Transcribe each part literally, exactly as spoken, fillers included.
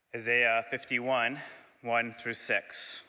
Isaiah fifty-one, one through six.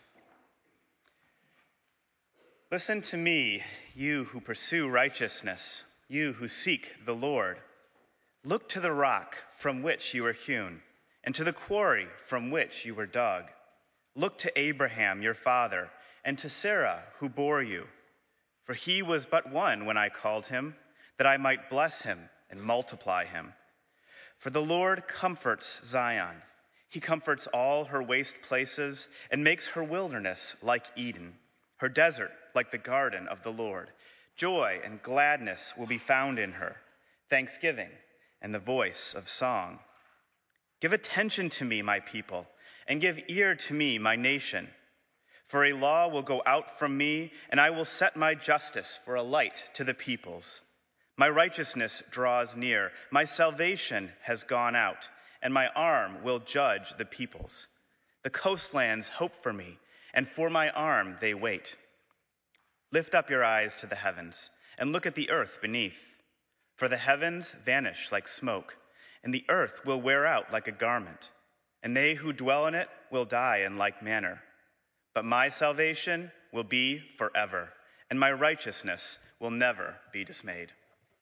Listen to me, you who pursue righteousness, you who seek the Lord. Look to the rock from which you were hewn, and to the quarry from which you were dug. Look to Abraham your father, and to Sarah who bore you. For he was but one when I called him, that I might bless him and multiply him. For the Lord comforts Zion. He comforts all her waste places and makes her wilderness like Eden, her desert like the garden of the Lord. Joy and gladness will be found in her, thanksgiving and the voice of song. Give attention to me, my people, and give ear to me, my nation. For a law will go out from me, and I will set my justice for a light to the peoples. My righteousness draws near, my salvation has gone out, and my arm will judge the peoples. The coastlands hope for me, and for my arm they wait. Lift up your eyes to the heavens, and look at the earth beneath. For the heavens vanish like smoke, and the earth will wear out like a garment, and they who dwell in it will die in like manner. But my salvation will be forever, and my righteousness will never be dismayed.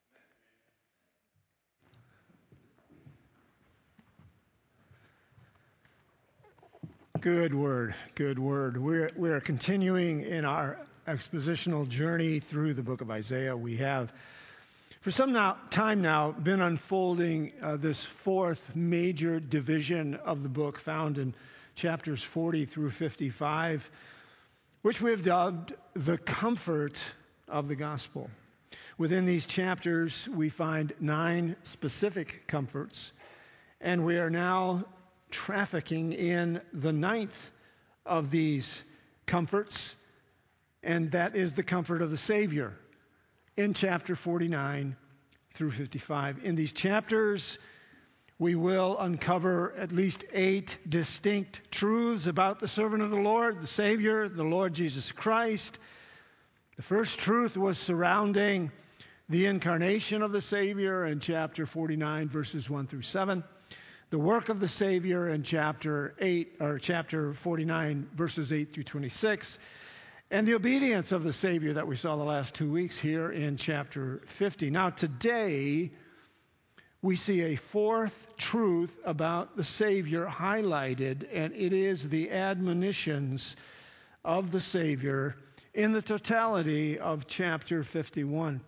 Good word, good word. We're, we're continuing in our expositional journey through the book of Isaiah. We have, for some now, time now, been unfolding uh, this fourth major division of the book found in chapters forty through fifty-five, which we have dubbed the comfort of the gospel. Within these chapters, we find nine specific comforts, and we are now trafficking in the ninth of these comforts, and that is the comfort of the Savior in chapter forty-nine through fifty-five. In these chapters, we will uncover at least eight distinct truths about the servant of the Lord, the Savior, the Lord Jesus Christ. The first truth was surrounding the incarnation of the Savior in chapter forty-nine, verses one through seven. The work of the Savior in chapter eight, or chapter forty-nine, verses eight through twenty-six, and the obedience of the Savior that we saw the last two weeks here in chapter fifty. Now today, we see a fourth truth about the Savior highlighted, and it is the admonitions of the Savior in the totality of chapter fifty-one.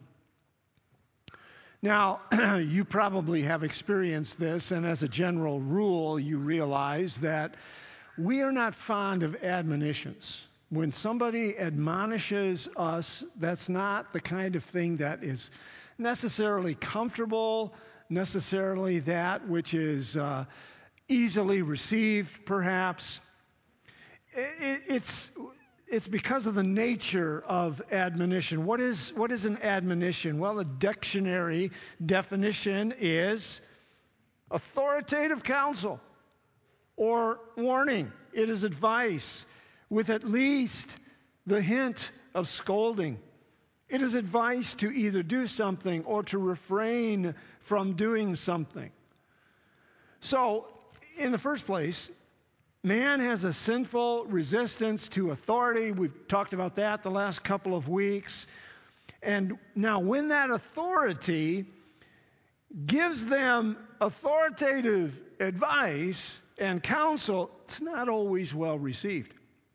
Now, you probably have experienced this, and as a general rule, you realize that we are not fond of admonitions. When somebody admonishes us, that's not the kind of thing that is necessarily comfortable, necessarily that which is uh, easily received, perhaps. It, it's... It's because of the nature of admonition. What is, what is an admonition? Well, the dictionary definition is authoritative counsel or warning. It is advice with at least the hint of scolding. It is advice to either do something or to refrain from doing something. So, in the first place, man has a sinful resistance to authority. We've talked about that the last couple of weeks. And now when that authority gives them authoritative advice and counsel, it's not always well received.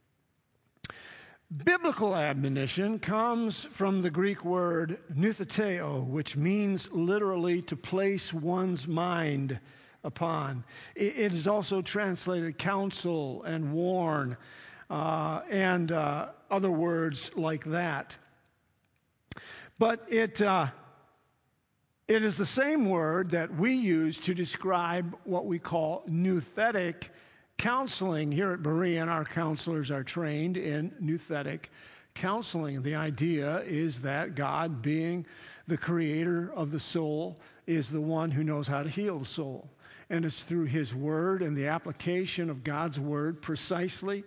Biblical admonition comes from the Greek word noutheteo, which means literally to place one's mind upon. It is also translated counsel and warn uh, and uh, other words like that. But it uh, it is the same word that we use to describe what we call nouthetic counseling. Here at Berean, our counselors are trained in nouthetic counseling. The idea is that God, being the creator of the soul, is the one who knows how to heal the soul. And it's through his word and the application of God's word precisely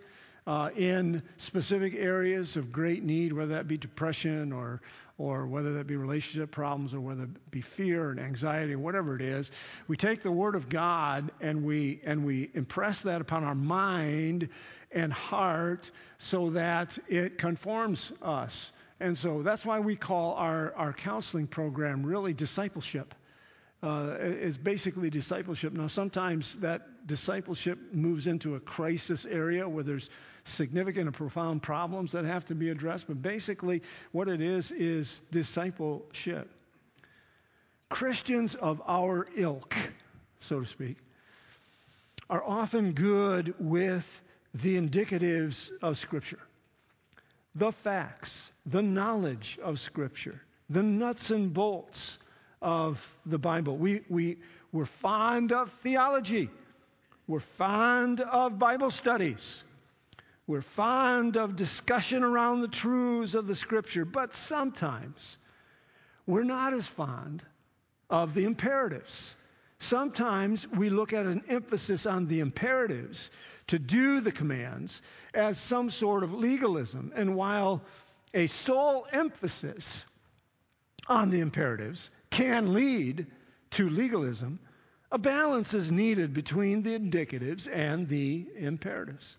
uh, in specific areas of great need, whether that be depression or or whether that be relationship problems or whether it be fear and anxiety or whatever it is. We take the Word of God and we and we impress that upon our mind and heart so that it conforms us. And so that's why we call our, our counseling program really discipleship. Uh, it's basically discipleship. Now, sometimes that discipleship moves into a crisis area where there's significant and profound problems that have to be addressed. But basically, what it is is discipleship. Christians of our ilk, so to speak, are often good with the indicatives of Scripture, the facts, the knowledge of Scripture, the nuts and bolts of the Bible. We, we, we're fond of theology. We're fond of Bible studies. We're fond of discussion around the truths of the Scripture. But sometimes we're not as fond of the imperatives. Sometimes we look at an emphasis on the imperatives to do the commands as some sort of legalism. And while a sole emphasis on the imperatives can lead to legalism, a balance is needed between the indicatives and the imperatives.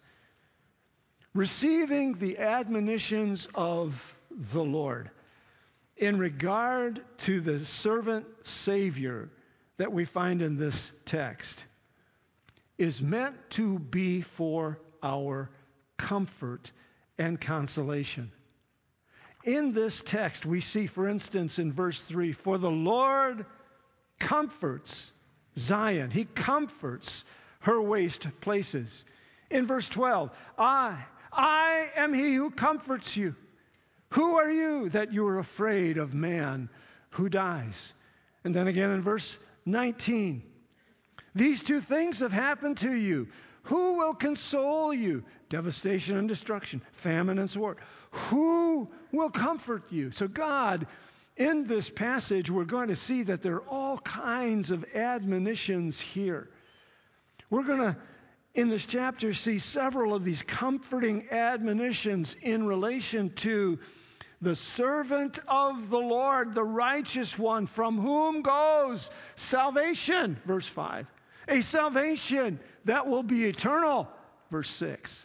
Receiving the admonitions of the Lord in regard to the servant Savior that we find in this text is meant to be for our comfort and consolation. In this text, we see, for instance, in verse three, for the Lord comforts Zion. He comforts her waste places. In verse twelve, I, I am he who comforts you. Who are you that you are afraid of man who dies? And then again in verse nineteen, these two things have happened to you. Who will console you? Devastation and destruction, famine and sword. Who will comfort you? So God, in this passage, we're going to see that there are all kinds of admonitions here. We're going to, in this chapter, see several of these comforting admonitions in relation to the servant of the Lord, the righteous one, from whom goes salvation, verse five. A salvation that will be eternal, verse six.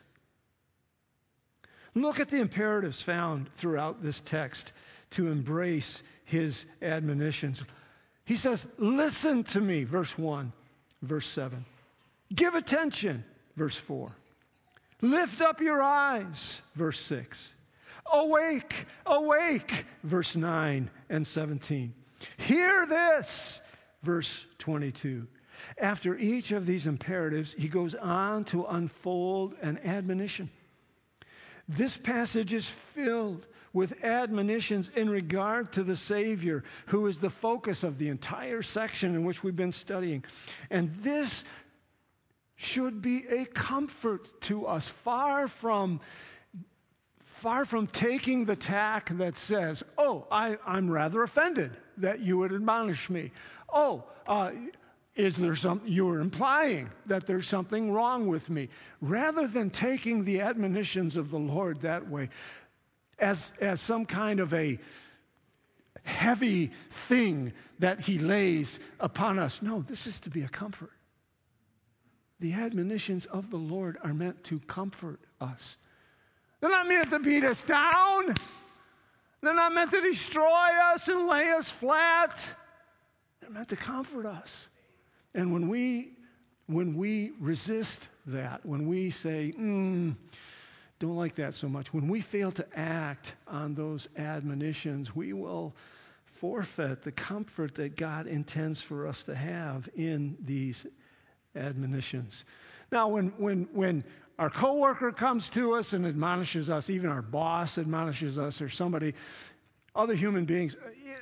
Look at the imperatives found throughout this text to embrace his admonitions. He says, listen to me, verse one, verse seven. Give attention, verse four. Lift up your eyes, verse six. Awake, awake, verse nine and seventeen. Hear this, verse twenty-two. After each of these imperatives, he goes on to unfold an admonition. This passage is filled with admonitions in regard to the Savior, who is the focus of the entire section in which we've been studying. And this should be a comfort to us, far from Far from taking the tack that says, oh, I, I'm rather offended that you would admonish me. Oh, uh, is there something, you're implying that there's something wrong with me. Rather than taking the admonitions of the Lord that way, as, as some kind of a heavy thing that he lays upon us. No, this is to be a comfort. The admonitions of the Lord are meant to comfort us. They're not meant to beat us down. They're not meant to destroy us and lay us flat. They're meant to comfort us. And when we when we resist that, when we say, mm, don't like that so much, when we fail to act on those admonitions, we will forfeit the comfort that God intends for us to have in these admonitions. Now, when when when our coworker comes to us and admonishes us, even our boss admonishes us, or somebody, other human beings,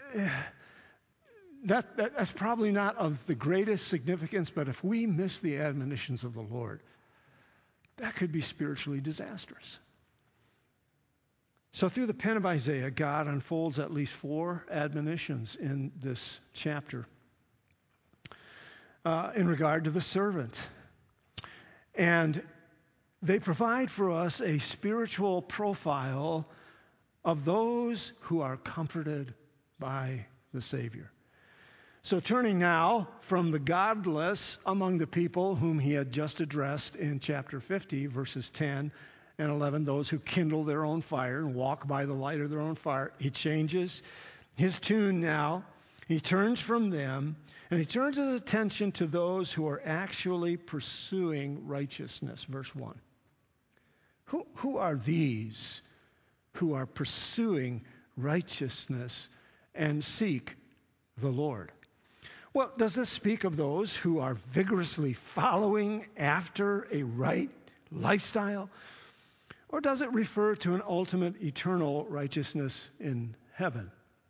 that, that that's probably not of the greatest significance, but if we miss the admonitions of the Lord, that could be spiritually disastrous. So through the pen of Isaiah, God unfolds at least four admonitions in this chapter uh, in regard to the servant. And they provide for us a spiritual profile of those who are comforted by the Savior. So turning now from the godless among the people whom he had just addressed in chapter fifty, verses ten and eleven, those who kindle their own fire and walk by the light of their own fire, he changes his tune now. He turns from them and he turns his attention to those who are actually pursuing righteousness. Verse one. Who, who are these who are pursuing righteousness and seek the Lord? Well, does this speak of those who are vigorously following after a right lifestyle? Or does it refer to an ultimate eternal righteousness in heaven?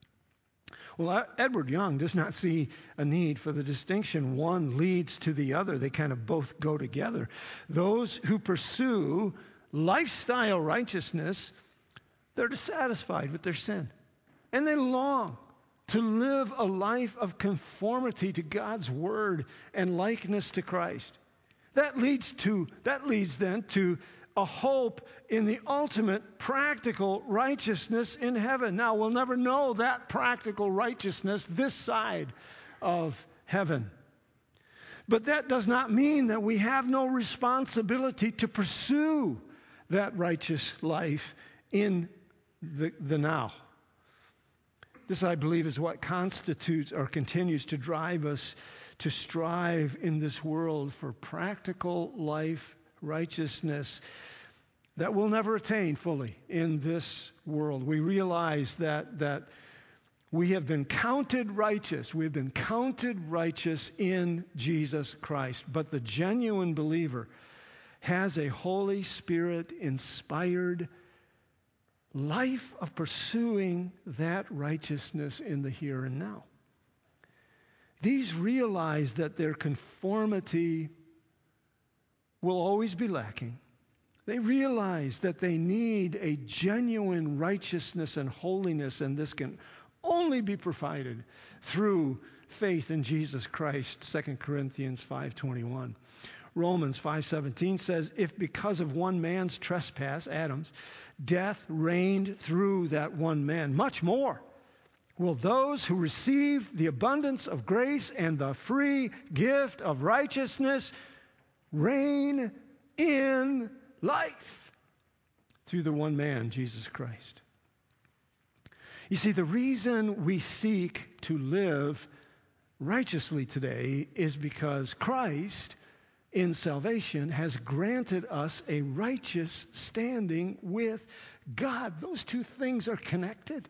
Well, Edward Young does not see a need for the distinction. One leads to the other. They kind of both go together. Those who pursue lifestyle righteousness, they're dissatisfied with their sin. And they long to live a life of conformity to God's word and likeness to Christ. That leads to, that leads then to a hope in the ultimate practical righteousness in heaven. Now, we'll never know that practical righteousness this side of heaven. But that does not mean that we have no responsibility to pursue that righteous life in the, the now. This, I believe, is what constitutes or continues to drive us to strive in this world for practical life righteousness that we'll never attain fully in this world. We realize that that we have been counted righteous. We've been counted righteous in Jesus Christ. But the genuine believer has a Holy Spirit-inspired life of pursuing that righteousness in the here and now. These realize that their conformity will always be lacking. They realize that they need a genuine righteousness and holiness, and this can only be provided through faith in Jesus Christ, Second Corinthians five twenty-one. Romans five seventeen says, if because of one man's trespass, Adam's, death reigned through that one man, much more will those who receive the abundance of grace and the free gift of righteousness reign in life through the one man, Jesus Christ. You see, the reason we seek to live righteously today is because Christ in salvation has granted us a righteous standing with God. Those two things are connected.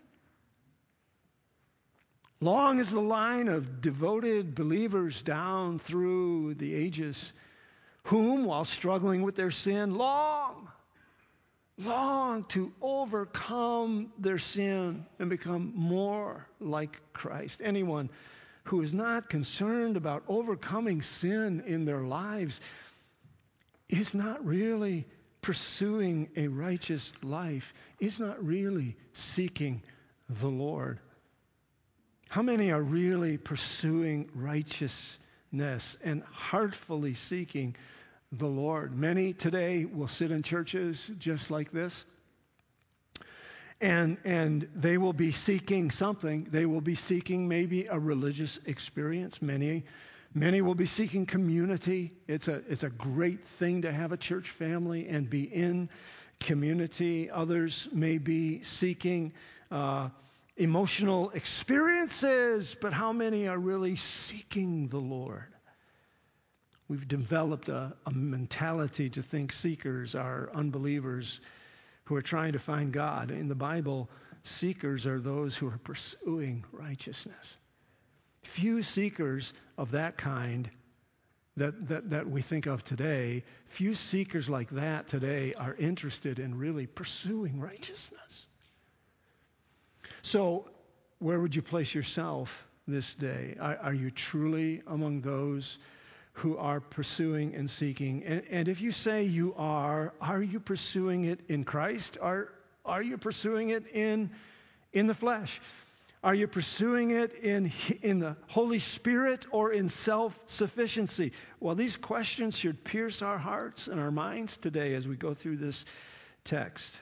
Long is the line of devoted believers down through the ages whom, while struggling with their sin, long, long to overcome their sin and become more like Christ. Anyone who is not concerned about overcoming sin in their lives is not really pursuing a righteous life, is not really seeking the Lord. How many are really pursuing righteousness and heartfully seeking the Lord? Many today will sit in churches just like this, and and they will be seeking something. They will be seeking maybe a religious experience. Many many will be seeking community. It's a it's a great thing to have a church family and be in community. Others may be seeking uh, emotional experiences, but how many are really seeking the Lord? We've developed a, a mentality to think seekers are unbelievers who are trying to find God. In the Bible, seekers are those who are pursuing righteousness. Few seekers of that kind that, that, that we think of today, few seekers like that today are interested in really pursuing righteousness. So, where would you place yourself this day? Are, are you truly among those who are pursuing and seeking? And, and if you say you are, are you pursuing it in Christ? Are, are you pursuing it in, in the flesh? Are you pursuing it in, in the Holy Spirit or in self-sufficiency? Well, these questions should pierce our hearts and our minds today as we go through this text.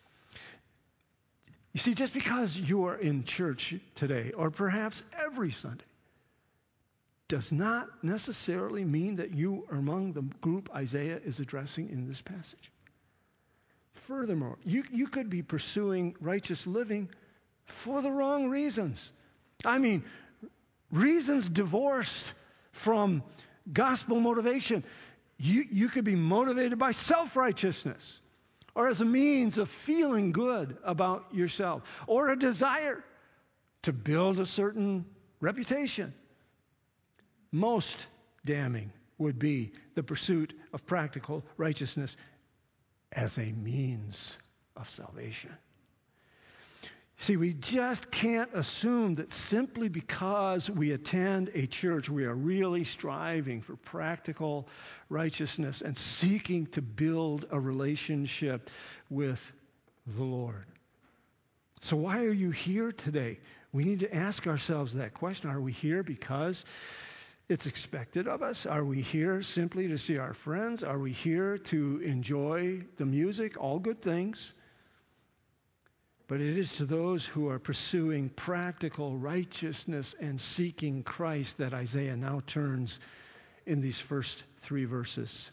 You see, just because you are in church today, or perhaps every Sunday, does not necessarily mean that you are among the group Isaiah is addressing in this passage. Furthermore, you, you could be pursuing righteous living for the wrong reasons. I mean, reasons divorced from gospel motivation. You, you could be motivated by self-righteousness, or as a means of feeling good about yourself, or a desire to build a certain reputation. Most damning would be the pursuit of practical righteousness as a means of salvation. See, we just can't assume that simply because we attend a church, we are really striving for practical righteousness and seeking to build a relationship with the Lord. So why are you here today? We need to ask ourselves that question. Are we here because it's expected of us? Are we here simply to see our friends? Are we here to enjoy the music? All good things. But it is to those who are pursuing practical righteousness and seeking Christ that Isaiah now turns in these first three verses.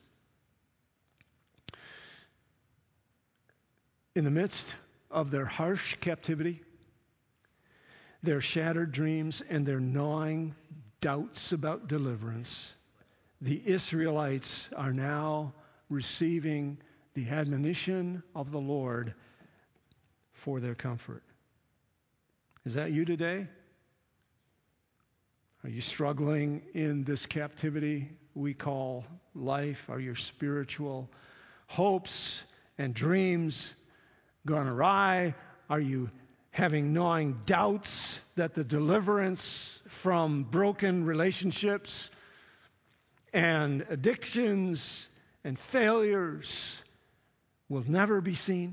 In the midst of their harsh captivity, their shattered dreams, and their gnawing doubts about deliverance, the Israelites are now receiving the admonition of the Lord for their comfort. Is that you today? Are you struggling in this captivity we call life? Are your spiritual hopes and dreams gone awry? Are you having gnawing doubts that the deliverance from broken relationships and addictions and failures will never be seen?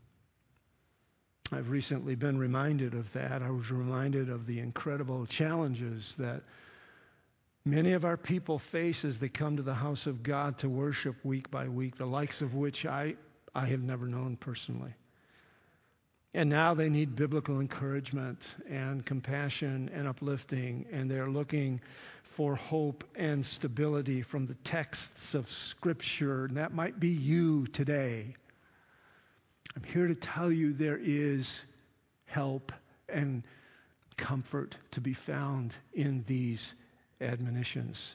I've recently been reminded of that. I was reminded of the incredible challenges that many of our people face as they come to the house of God to worship week by week, the likes of which I, I have never known personally. And now they need biblical encouragement and compassion and uplifting, and they're looking for hope and stability from the texts of Scripture. And that might be you today. I'm here to tell you there is help and comfort to be found in these admonitions.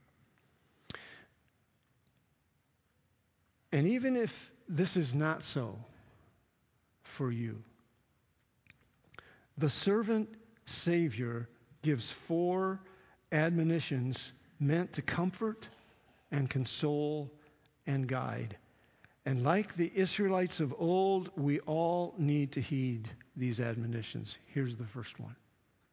And even if this is not so for you, the servant Savior gives four admonitions meant to comfort and console and guide. And like the Israelites of old, we all need to heed these admonitions. Here's the first one.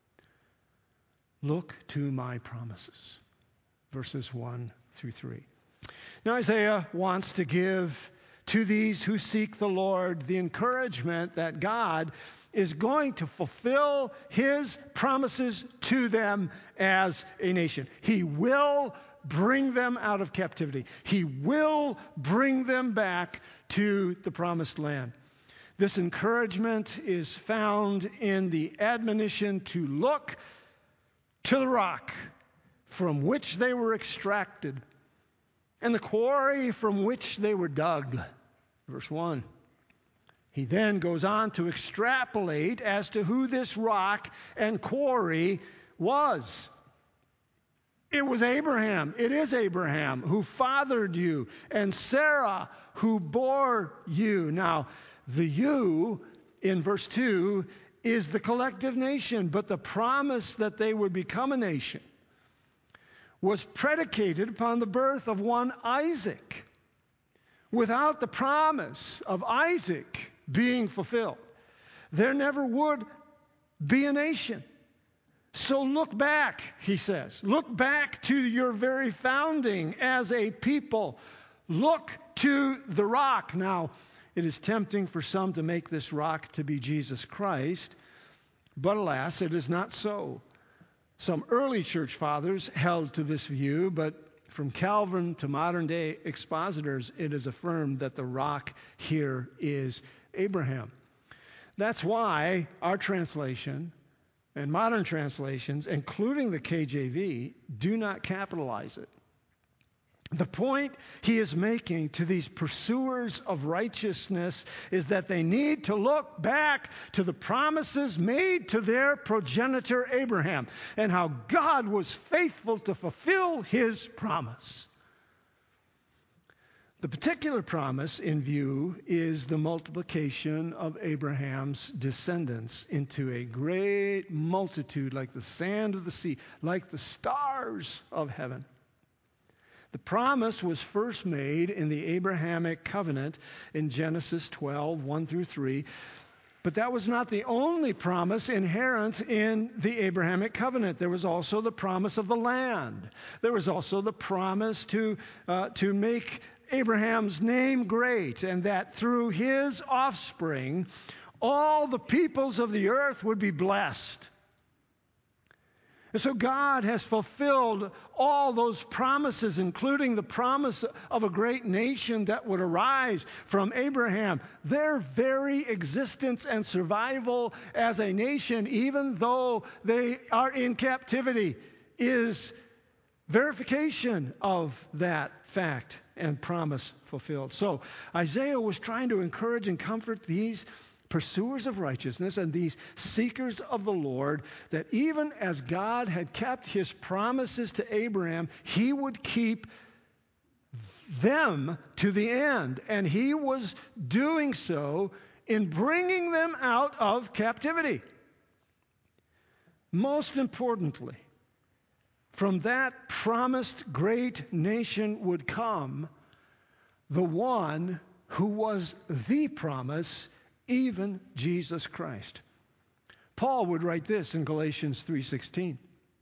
Look to my promises. Verses one through three. Now Isaiah wants to give to these who seek the Lord the encouragement that God is going to fulfill his promises to them as a nation. He will bring them out of captivity. He will bring them back to the promised land. This encouragement is found in the admonition to look to the rock from which they were extracted and the quarry from which they were dug. Verse one. He then goes on to extrapolate as to who this rock and quarry was. It was Abraham. It is Abraham who fathered you, and Sarah who bore you. Now, the you in verse two is the collective nation, but the promise that they would become a nation was predicated upon the birth of one Isaac. Without the promise of Isaac being fulfilled, there never would be a nation. So look back, he says. Look back to your very founding as a people. Look to the rock. Now, it is tempting for some to make this rock to be Jesus Christ, But alas, it is not so. Some early church fathers held to this view, but from Calvin to modern-day expositors, it is affirmed that the rock here is Abraham. That's why our translation and modern translations, including the K J V, do not capitalize it. The point he is making to these pursuers of righteousness is that they need to look back to the promises made to their progenitor Abraham and how God was faithful to fulfill his promise. The particular promise in view is the multiplication of Abraham's descendants into a great multitude, like the sand of the sea, like the stars of heaven. The promise was first made in the Abrahamic covenant in Genesis twelve, one through three. But that was not the only promise inherent in the Abrahamic covenant. There was also the promise of the land. There was also the promise to, uh, to make Abraham's name great, and that through his offspring, all the peoples of the earth would be blessed. And so God has fulfilled all those promises, including the promise of a great nation that would arise from Abraham. Their very existence and survival as a nation, even though they are in captivity, is verification of that fact and promise fulfilled. So Isaiah was trying to encourage and comfort these pursuers of righteousness and these seekers of the Lord, that even as God had kept his promises to Abraham, he would keep them to the end. And he was doing so in bringing them out of captivity. Most importantly, from that promised great nation would come the one who was the promise, even Jesus Christ. Paul would write this in Galatians three sixteen.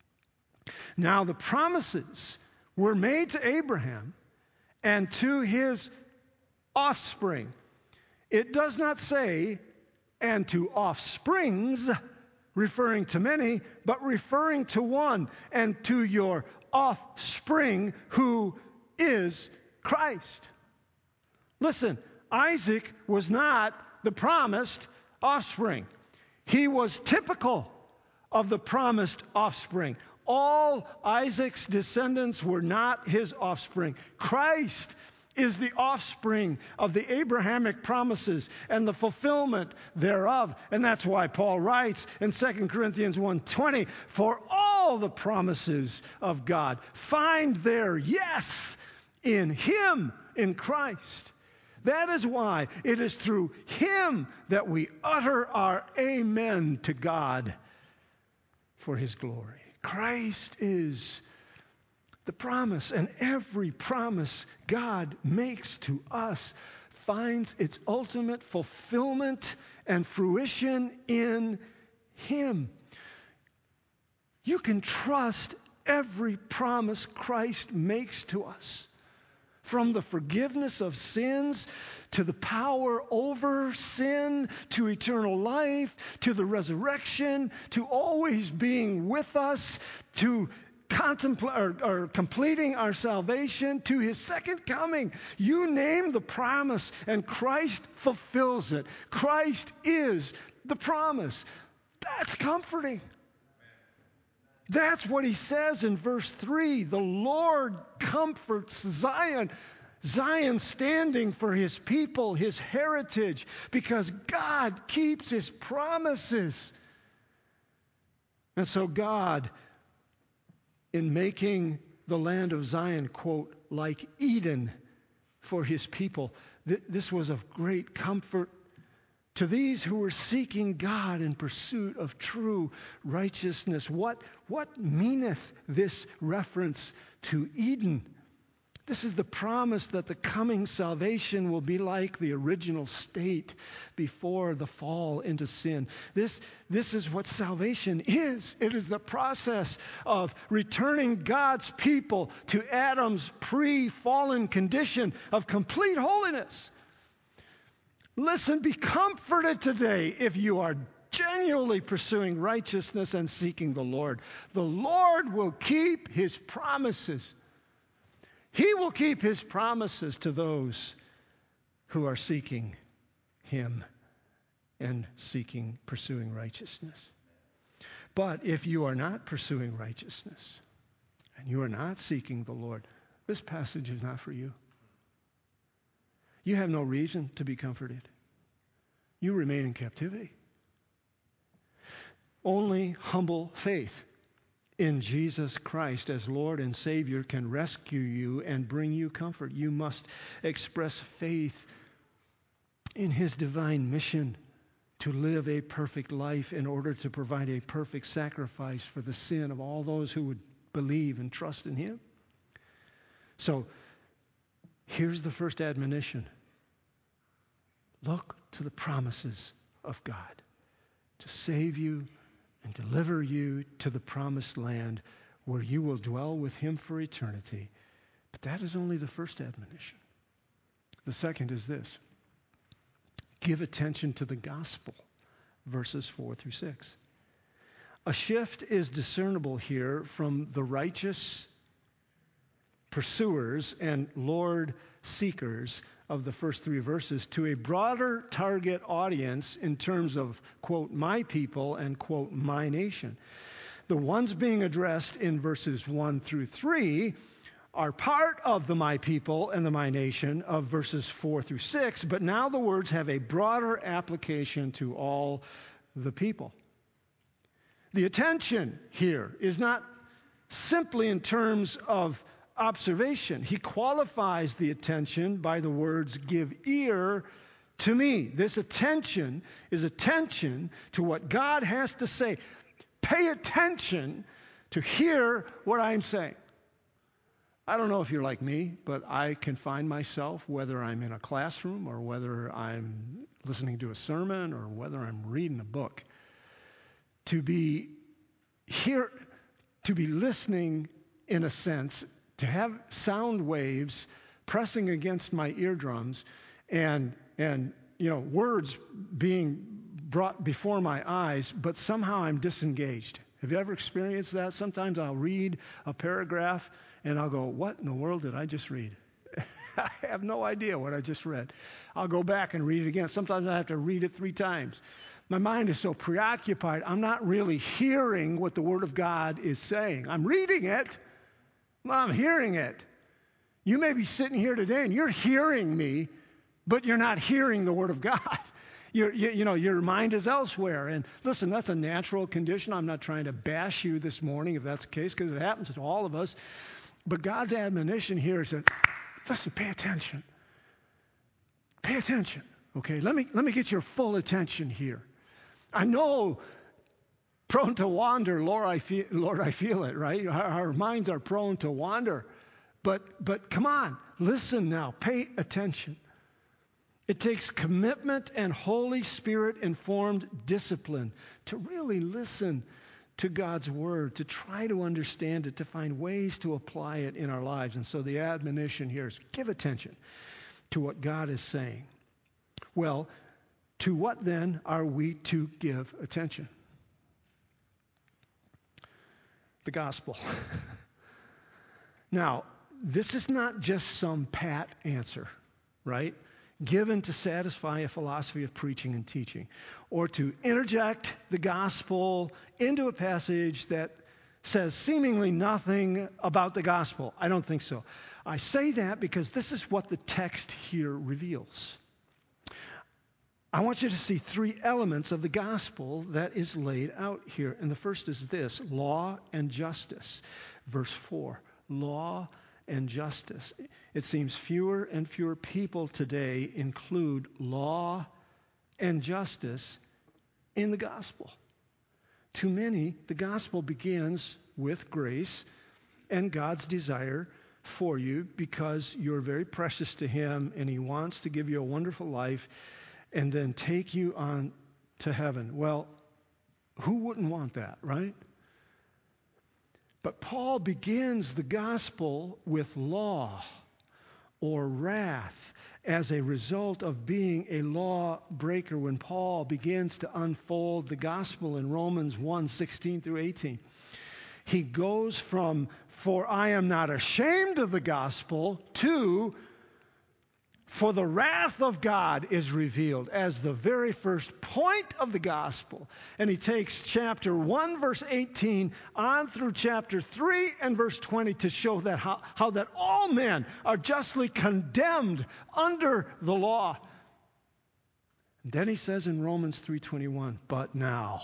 Now the promises were made to Abraham and to his offspring. It does not say, and to offsprings, referring to many, but referring to one, and to your offspring, who is Christ. Listen, Isaac was not the promised offspring. He was typical of the promised offspring. All Isaac's descendants were not his offspring. Christ is the offspring of the Abrahamic promises and the fulfillment thereof. And that's why Paul writes in Second Corinthians one twenty, for all the promises of God find their yes in him, in Christ. That is why it is through him that we utter our amen to God for his glory. Christ is the promise, and every promise God makes to us finds its ultimate fulfillment and fruition in him. You can trust every promise Christ makes to us. From the forgiveness of sins, to the power over sin, to eternal life, to the resurrection, to always being with us, to contemplate or, or completing our salvation, to his second coming. You name the promise, and Christ fulfills it. Christ is the promise. That's comforting. That's what he says in verse three. The Lord comforts Zion. Zion standing for his people, his heritage, because God keeps his promises. And so God, in making the land of Zion, quote, like Eden for his people, th- this was of great comfort to these who were seeking God in pursuit of true righteousness. What, what meaneth this reference to Eden? This is the promise that the coming salvation will be like the original state before the fall into sin. This, this is what salvation is. It is the process of returning God's people to Adam's pre-fallen condition of complete holiness. Listen, be comforted today if you are genuinely pursuing righteousness and seeking the Lord, the Lord will keep his promises. He will keep his promises to those who are seeking him and seeking, pursuing righteousness. But if you are not pursuing righteousness and you are not seeking the Lord, this passage is not for you. You have no reason to be comforted. You remain in captivity. Only humble faith in Jesus Christ as Lord and Savior can rescue you and bring you comfort. You must express faith in his divine mission to live a perfect life in order to provide a perfect sacrifice for the sin of all those who would believe and trust in him. So, here's the first admonition. Look to the promises of God to save you and deliver you to the promised land where you will dwell with him for eternity. But that is only the first admonition. The second is this. Give attention to the gospel, verses four through six. A shift is discernible here from the righteous pursuers and Lord seekers of the first three verses to a broader target audience in terms of, quote, my people and, quote, my nation. The ones being addressed in verses one through three are part of the my people and the my nation of verses four through six, but now the words have a broader application to all the people. The attention here is not simply in terms of observation. He qualifies the attention by the words, give ear to me. This attention is attention to what God has to say. Pay attention to hear what I'm saying. I don't know if you're like me, but I can find myself, whether I'm in a classroom or whether I'm listening to a sermon or whether I'm reading a book, to be here, to be listening in a sense, to have sound waves pressing against my eardrums and, and you know, words being brought before my eyes, but somehow I'm disengaged. Have you ever experienced that? Sometimes I'll read a paragraph and I'll go, what in the world did I just read? I have no idea what I just read. I'll go back and read it again. Sometimes I have to read it three times. My mind is so preoccupied, I'm not really hearing what the Word of God is saying. I'm reading it, but I'm hearing it. You may be sitting here today and you're hearing me, but you're not hearing the Word of God. You're, you, you know, your mind is elsewhere. And listen, that's a natural condition. I'm not trying to bash you this morning if that's the case, because it happens to all of us. But God's admonition here is that, listen, pay attention. Pay attention, okay? Let me, let me get your full attention here. I know, prone to wander, Lord, I feel, Lord, I feel it, right? Our, our minds are prone to wander. But, but come on, listen now, pay attention. It takes commitment and Holy Spirit-informed discipline to really listen to God's Word, to try to understand it, to find ways to apply it in our lives. And so the admonition here is give attention to what God is saying. Well, to what then are we to give attention? The gospel. Now, this is not just some pat answer, right? Given to satisfy a philosophy of preaching and teaching, or to interject the gospel into a passage that says seemingly nothing about the gospel. I don't think so. I say that because this is what the text here reveals. I want you to see three elements of the gospel that is laid out here. And the first is this, law and justice. Verse four, law and justice. It seems fewer and fewer people today include law and justice in the gospel. To many, the gospel begins with grace and God's desire for you because you're very precious to Him and He wants to give you a wonderful life and then take you on to heaven. Well, who wouldn't want that, right? But Paul begins the gospel with law or wrath as a result of being a lawbreaker when Paul begins to unfold the gospel in Romans one, sixteen through eighteen. He goes from, for I am not ashamed of the gospel, to, for the wrath of God is revealed, as the very first point of the gospel. And he takes chapter one, verse eighteen, on through chapter three and verse twenty to show that how, how that all men are justly condemned under the law. And then he says in Romans three twenty-one, but now,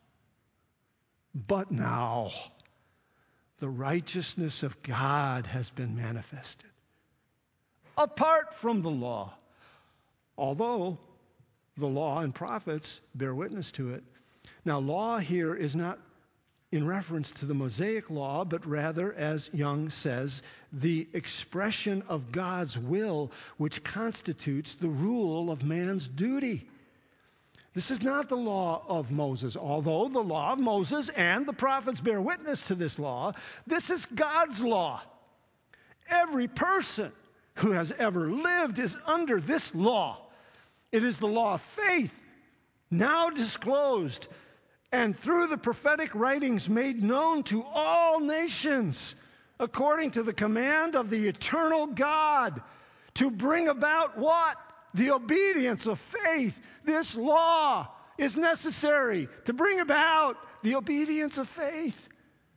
but now, the righteousness of God has been manifested, apart from the law, although the law and prophets bear witness to it. Now, law here is not in reference to the Mosaic law, but rather, as Young says, the expression of God's will, which constitutes the rule of man's duty. This is not the law of Moses, although the law of Moses and the prophets bear witness to this law. This is God's law. Every person who has ever lived is under this law. It is the law of faith, now disclosed, and through the prophetic writings made known to all nations, according to the command of the eternal God, to bring about what? The obedience of faith. This law is necessary to bring about the obedience of faith.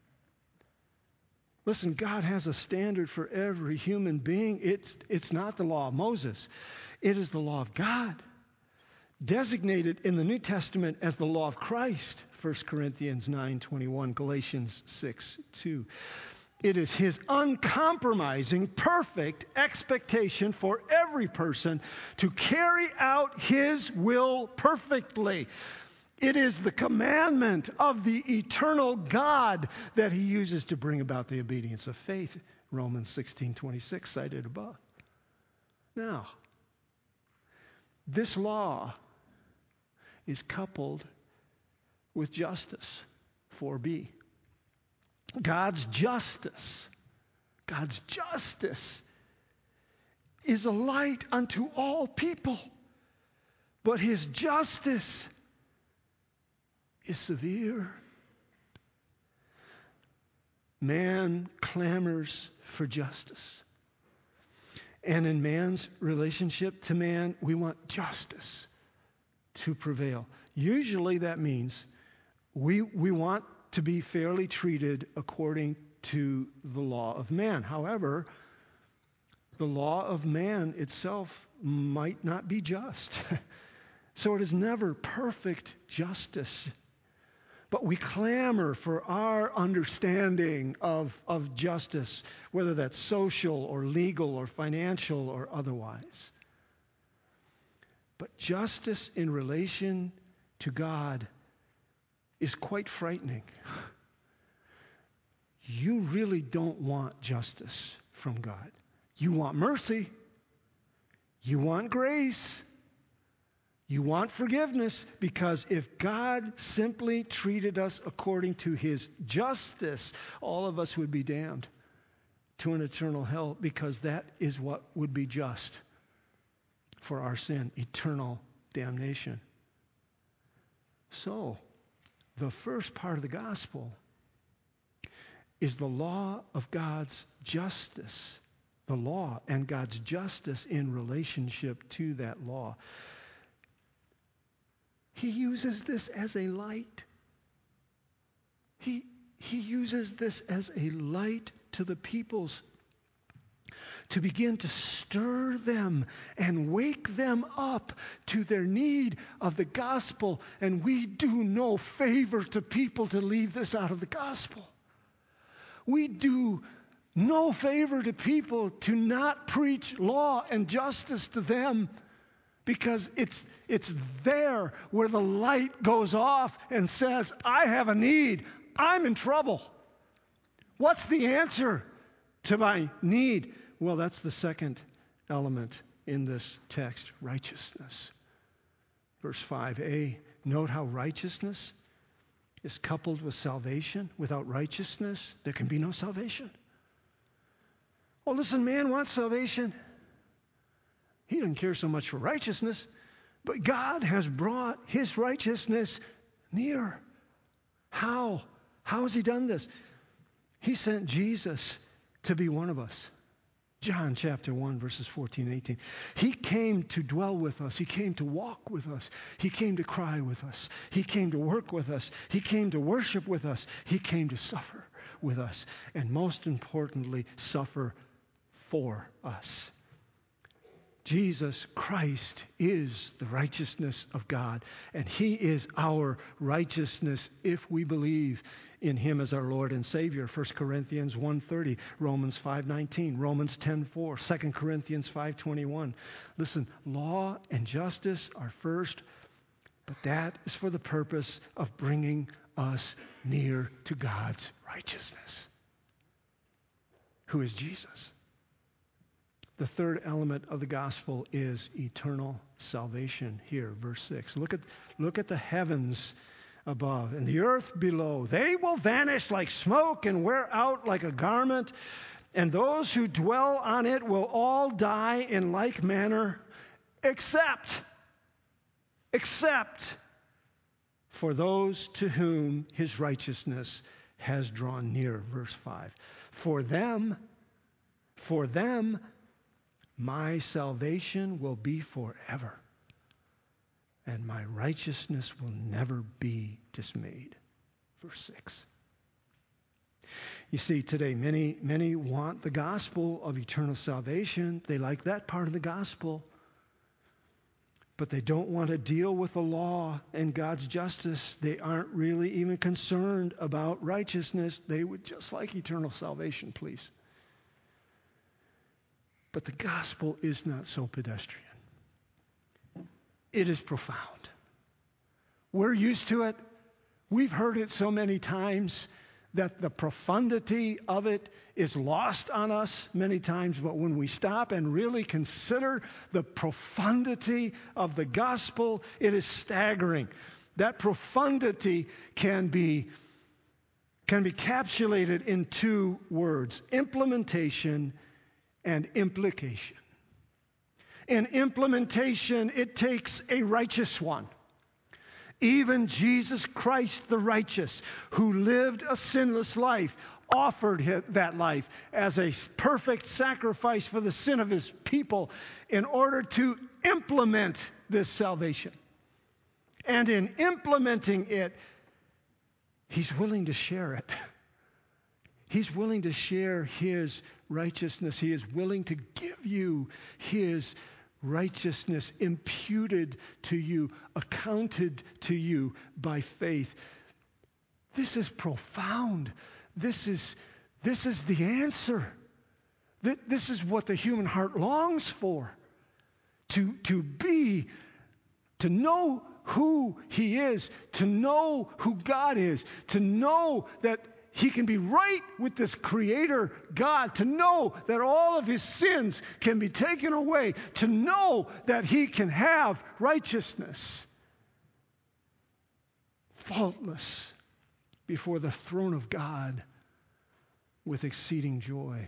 Listen, God has a standard for every human being. It's, it's not the law of Moses. It is the law of God, designated in the New Testament as the law of Christ, First Corinthians nine twenty-one, Galatians six two. It is his uncompromising, perfect expectation for every person to carry out his will perfectly. It is the commandment of the eternal God that he uses to bring about the obedience of faith. Romans sixteen twenty-six, cited above. Now, this law is coupled with justice, four b. God's justice, God's justice is a light unto all people, but his justice is severe. Man clamors for justice. And in man's relationship to man, we want justice to prevail. Usually that means we, we want to be fairly treated according to the law of man. However, the law of man itself might not be just. So it is never perfect justice. But we clamor for our understanding of, of justice, whether that's social or legal or financial or otherwise. But justice in relation to God is quite frightening. You really don't want justice from God. You want mercy. You want grace. You want forgiveness, because if God simply treated us according to his justice, all of us would be damned to an eternal hell, because that is what would be just for our sin, eternal damnation. So, the first part of the gospel is the law of God's justice, the law and God's justice in relationship to that law. He uses this as a light. He, he uses this as a light to the peoples, to begin to stir them and wake them up to their need of the gospel. And we do no favor to people to leave this out of the gospel. We do no favor to people to not preach law and justice to them, because it's, it's there where the light goes off and says, I have a need. I'm in trouble. What's the answer to my need? Well, that's the second element in this text, righteousness. Verse five a, note how righteousness is coupled with salvation. Without righteousness, there can be no salvation. Oh, listen, man wants salvation. He doesn't care so much for righteousness, but God has brought his righteousness near. How? How has he done this? He sent Jesus to be one of us. John chapter one, verses fourteen, eighteen. He came to dwell with us. He came to walk with us. He came to cry with us. He came to work with us. He came to worship with us. He came to suffer with us. And most importantly, suffer for us. Jesus Christ is the righteousness of God, and he is our righteousness if we believe in him as our Lord and Savior. First Corinthians one thirty, Romans five nineteen, Romans ten four, Second Corinthians five twenty-one. Listen, law and justice are first, but that is for the purpose of bringing us near to God's righteousness, who is Jesus. The third element of the gospel is eternal salvation here, verse six. Look at, look at the heavens above and the earth below. They will vanish like smoke and wear out like a garment, and those who dwell on it will all die in like manner, except, except for those to whom his righteousness has drawn near, verse five. For them, for them, my salvation will be forever, and my righteousness will never be dismayed. Verse six. You see, today many, many want the gospel of eternal salvation. They like that part of the gospel. But they don't want to deal with the law and God's justice. They aren't really even concerned about righteousness. They would just like eternal salvation, please. But the gospel is not so pedestrian. It is profound. We're used to it. We've heard it so many times that the profundity of it is lost on us many times. But when we stop and really consider the profundity of the gospel, it is staggering. That profundity can be, can be encapsulated in two words: implementation and implication. In implementation, it takes a righteous one. Even Jesus Christ the righteous, who lived a sinless life, offered that life as a perfect sacrifice for the sin of his people in order to implement this salvation. And in implementing it, he's willing to share it. He's willing to share his righteousness. He is willing to give you his righteousness imputed to you, accounted to you by faith. This is profound. This is, this is the answer. This is what the human heart longs for. To, to be, to know who he is, to know who God is, to know that he can be right with this Creator God, to know that all of his sins can be taken away, to know that he can have righteousness, faultless, before the throne of God with exceeding joy.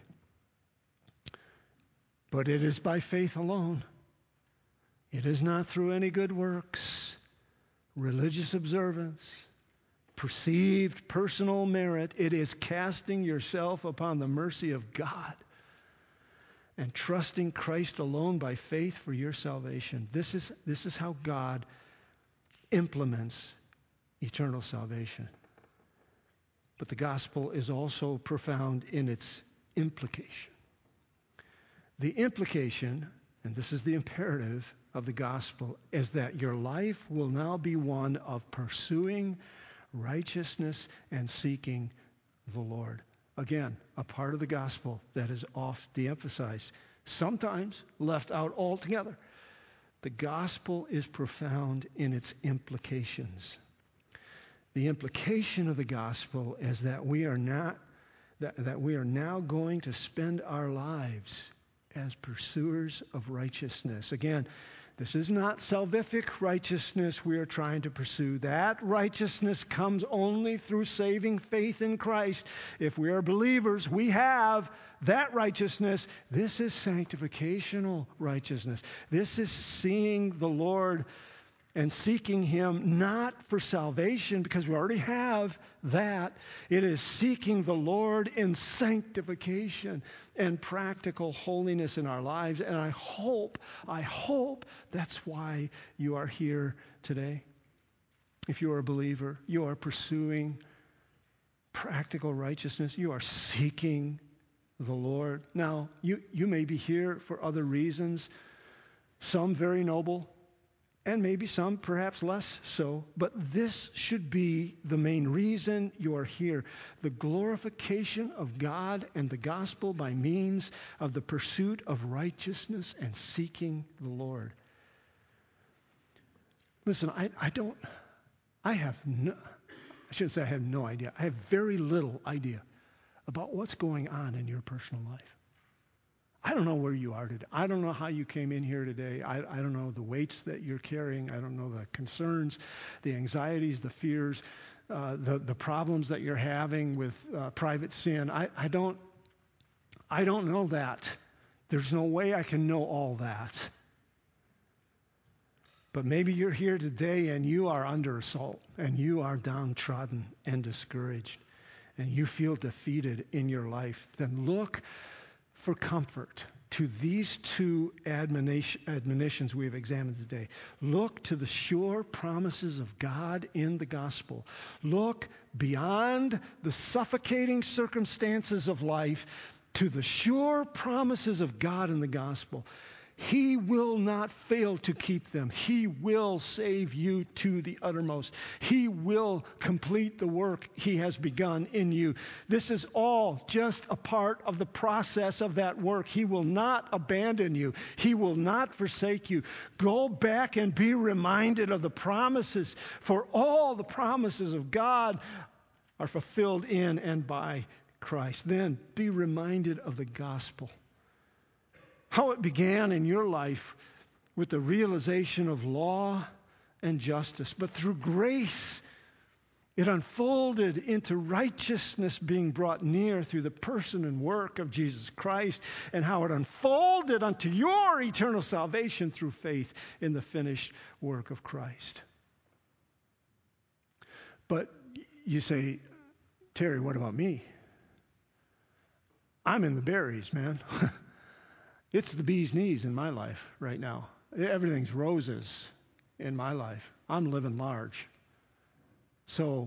But it is by faith alone. It is not through any good works, religious observance, perceived personal merit. It is casting yourself upon the mercy of God and trusting Christ alone by faith for your salvation. This is, this is how God implements eternal salvation. But the gospel is also profound in its implication. The implication, and this is the imperative of the gospel, is that your life will now be one of pursuing righteousness and seeking the Lord. Again, a part of the gospel that is oft de-emphasized, sometimes left out altogether. The gospel is profound in its implications. The implication of the gospel is that we are not that, that we are now going to spend our lives as pursuers of righteousness. Again, This is not salvific righteousness we are trying to pursue. That righteousness comes only through saving faith in Christ. If we are believers, we have that righteousness. This is sanctificational righteousness. This is seeing the Lord and seeking Him not for salvation, because we already have that. It is seeking the Lord in sanctification and practical holiness in our lives. And I hope, I hope that's why you are here today. If you are a believer, you are pursuing practical righteousness. You are seeking the Lord. Now, you, you may be here for other reasons, some very noble, and maybe some perhaps less so, but this should be the main reason you are here. The glorification of God and the gospel by means of the pursuit of righteousness and seeking the Lord. Listen, I, I don't, I have no, I shouldn't say I have no idea. I have very little idea about what's going on in your personal life. I don't know where you are today. I don't know how you came in here today. I, I don't know the weights that you're carrying. I don't know the concerns, the anxieties, the fears, uh, the, the problems that you're having with uh, private sin. I, I don't, I don't know that. There's no way I can know all that. But maybe you're here today and you are under assault and you are downtrodden and discouraged and you feel defeated in your life. Then look for comfort to these two admonition, admonitions we have examined today. Look to the sure promises of God in the gospel. Look beyond the suffocating circumstances of life to the sure promises of God in the gospel. He will not fail to keep them. He will save you to the uttermost. He will complete the work He has begun in you. This is all just a part of the process of that work. He will not abandon you. He will not forsake you. Go back and be reminded of the promises, for all the promises of God are fulfilled in and by Christ. Then be reminded of the gospel. How it began in your life with the realization of law and justice. But through grace, it unfolded into righteousness being brought near through the person and work of Jesus Christ, and how it unfolded unto your eternal salvation through faith in the finished work of Christ. But you say, Terry, what about me? I'm in the berries, man. It's the bee's knees in my life right now. Everything's roses in my life. I'm living large. So,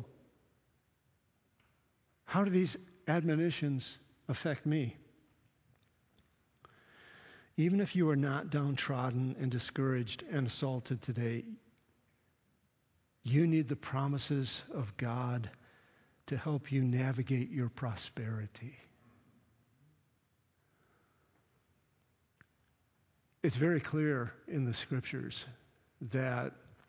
how do these admonitions affect me? Even if you are not downtrodden and discouraged and assaulted today, you need the promises of God to help you navigate your prosperity. It's very clear in the scriptures that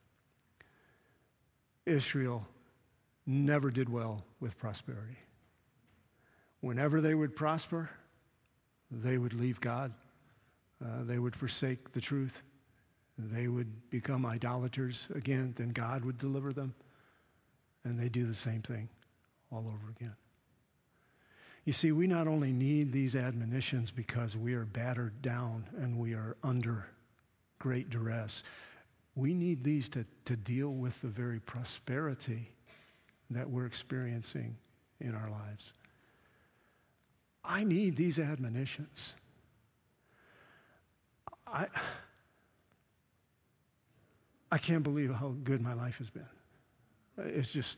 Israel never did well with prosperity. Whenever they would prosper, they would leave God. Uh, they would forsake the truth. They would become idolaters again. Then God would deliver them. And they do the same thing all over again. You see, we not only need these admonitions because we are battered down and we are under great duress. We need these to, to deal with the very prosperity that we're experiencing in our lives. I need these admonitions. I, I can't believe how good my life has been. It's just,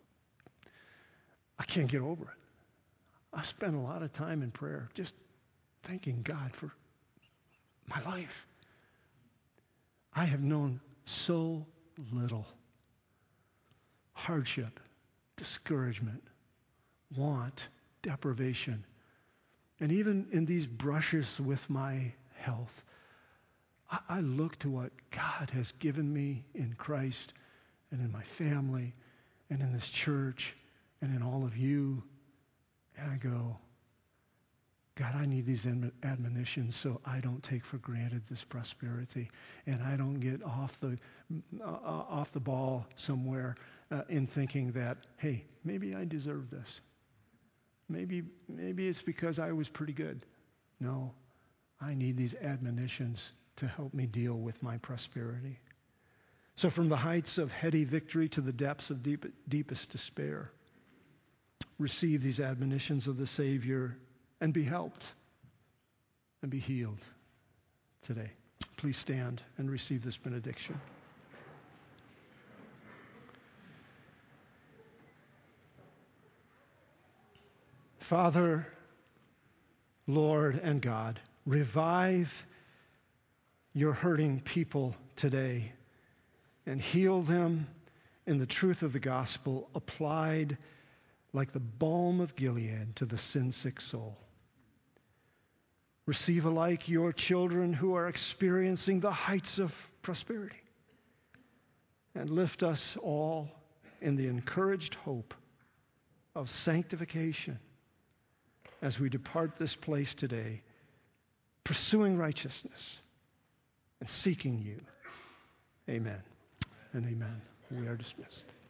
I can't get over it. I spend a lot of time in prayer just thanking God for my life. I have known so little hardship, discouragement, want, deprivation, and even in these brushes with my health, I, I look to what God has given me in Christ and in my family and in this church and in all of you. And I go, God, I need these admonitions so I don't take for granted this prosperity and I don't get off the uh, off the ball somewhere uh, in thinking that, hey, maybe I deserve this. Maybe maybe it's because I was pretty good. No, I need these admonitions to help me deal with my prosperity. So from the heights of heady victory to the depths of deep, deepest despair, receive these admonitions of the Savior and be helped and be healed today. Please stand and receive this benediction. Father, Lord, and God, revive your hurting people today and heal them in the truth of the gospel applied like the balm of Gilead to the sin-sick soul. Receive alike your children who are experiencing the heights of prosperity and lift us all in the encouraged hope of sanctification as we depart this place today, pursuing righteousness and seeking you. Amen and amen. We are dismissed.